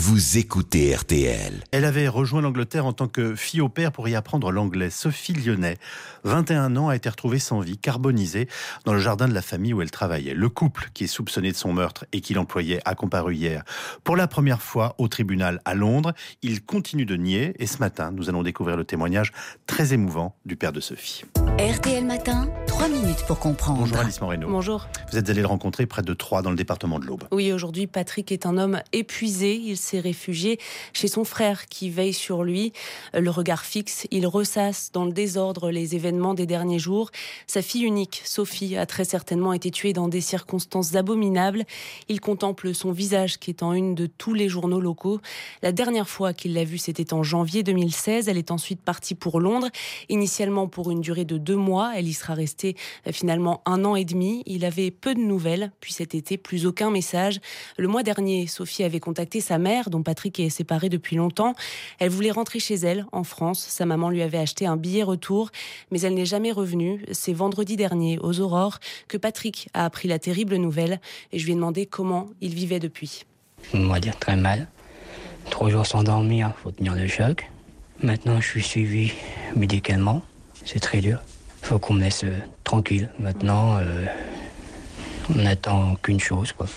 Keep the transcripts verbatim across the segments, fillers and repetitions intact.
vous écoutez R T L. Elle avait rejoint l'Angleterre en tant que fille au père pour y apprendre l'anglais. Sophie Lyonnais, vingt et un ans, a été retrouvée sans vie, carbonisée, dans le jardin de la famille où elle travaillait. Le couple, qui est soupçonné de son meurtre et qui l'employait, a comparu hier pour la première fois au tribunal à Londres. Il continue de nier et ce matin, nous allons découvrir le témoignage très émouvant du père de Sophie. R T L Matin, trois minutes pour comprendre. Bonjour Alice Moreno. Bonjour. Vous êtes allé le rencontrer près de Troyes, dans le département de l'Aube. Oui, aujourd'hui, Patrick est un homme épuisé. Il s'est réfugié chez son frère qui veille sur lui. Le regard fixe, il ressasse dans le désordre les événements des derniers jours. Sa fille unique, Sophie, a très certainement été tuée dans des circonstances abominables. Il contemple son visage qui est en une de tous les journaux locaux. La dernière fois qu'il l'a vue, c'était en janvier deux mille seize. Elle est ensuite partie pour Londres, initialement pour une durée de deux mois. Elle y sera restée finalement un an et demi. Il avait peu de nouvelles, puis cet été, plus aucun message. Le mois dernier, Sophie avait contacté sa mère, dont Patrick est séparé depuis longtemps. Elle voulait rentrer chez elle, en France. Sa maman lui avait acheté un billet retour, mais elle n'est jamais revenue. C'est vendredi dernier, aux aurores, que Patrick a appris la terrible nouvelle et je lui ai demandé comment il vivait depuis. On va dire très mal. Trois jours sans dormir, faut tenir le choc. Maintenant, je suis suivi médicalement. C'est très dur. Faut qu'on me laisse euh, tranquille. Maintenant, euh, on n'attend qu'une chose, quoi.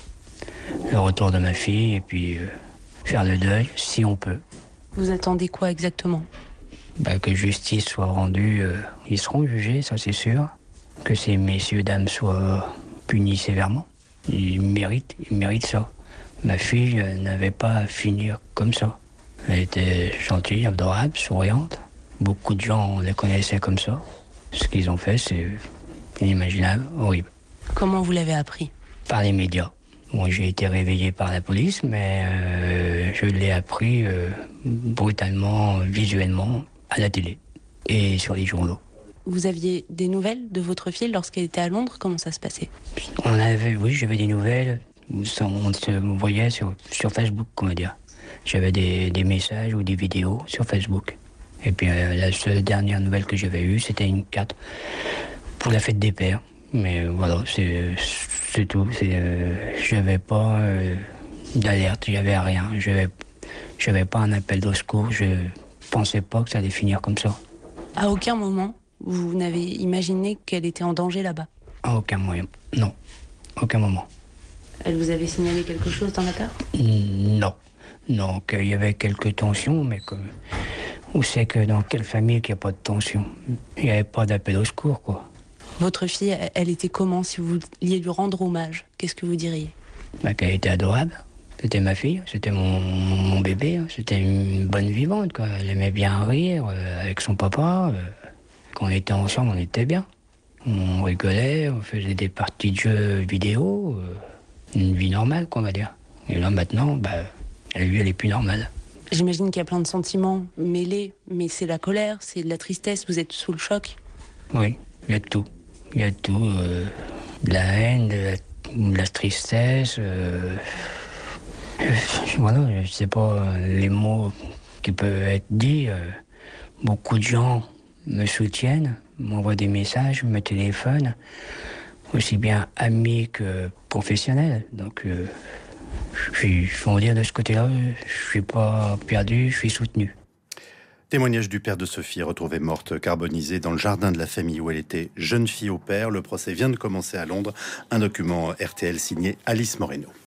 Le retour de ma fille et puis euh, faire le deuil, si on peut. Vous attendez quoi exactement ? Bah, que justice soit rendue. Euh, ils seront jugés, ça c'est sûr. Que ces messieurs, dames soient punis sévèrement. Ils méritent, ils méritent ça. Ma fille euh, n'avait pas à finir comme ça. Elle était gentille, adorable, souriante. Beaucoup de gens la connaissaient comme ça. Ce qu'ils ont fait, c'est inimaginable, horrible. Comment vous l'avez appris ? Par les médias. Bon, j'ai été réveillé par la police, mais euh, je l'ai appris euh, brutalement, visuellement, à la télé et sur les journaux. Vous aviez des nouvelles de votre fille lorsqu'elle était à Londres ? Comment ça se passait ? On avait, oui, j'avais des nouvelles. On se voyait sur, sur Facebook, comment dire. J'avais des, des messages ou des vidéos sur Facebook. Et puis euh, la seule dernière nouvelle que j'avais eue, c'était une carte pour la fête des pères. Mais euh, voilà, c'est, c'est tout. C'est, euh, j'avais pas euh, d'alerte, j'avais rien. J'avais, j'avais pas un appel de secours. Je pensais pas que ça allait finir comme ça. À aucun moment, vous n'avez imaginé qu'elle était en danger là-bas ? À aucun moyen. Non, aucun moment. Elle vous avait signalé quelque chose dans l'affaire ? Non. Non, qu'il y avait quelques tensions, mais que... Où c'est que dans quelle famille qu'il n'y a pas de tension ? Il n'y avait pas d'appel au secours, quoi. Votre fille, elle était comment si vous vouliez lui rendre hommage ? Qu'est-ce que vous diriez ? Bah, qu'elle était adorable. C'était ma fille, c'était mon, mon bébé. C'était une bonne vivante, quoi. Elle aimait bien rire euh, avec son papa. Euh, quand on était ensemble, on était bien. On rigolait, on faisait des parties de jeux vidéo. Euh, une vie normale, quoi, on va dire. Et là, maintenant, bah, lui, elle est plus normale. J'imagine qu'il y a plein de sentiments mêlés, mais c'est la colère, c'est de la tristesse, vous êtes sous le choc. Oui, il y a de tout. Il y a de tout. Euh, de la haine, de la, de la tristesse. Euh, euh, voilà, je ne sais pas les mots qui peuvent être dits. Euh, beaucoup de gens me soutiennent, m'envoient des messages, me téléphonent, aussi bien amis que professionnels. Donc... Euh, Je suis, faut dire, de ce côté-là, je suis pas perdu, je suis soutenu. Témoignage du père de Sophie, retrouvée morte carbonisée dans le jardin de la famille où elle était jeune fille au père. Le procès vient de commencer à Londres. Un document R T L signé Alice Moreno.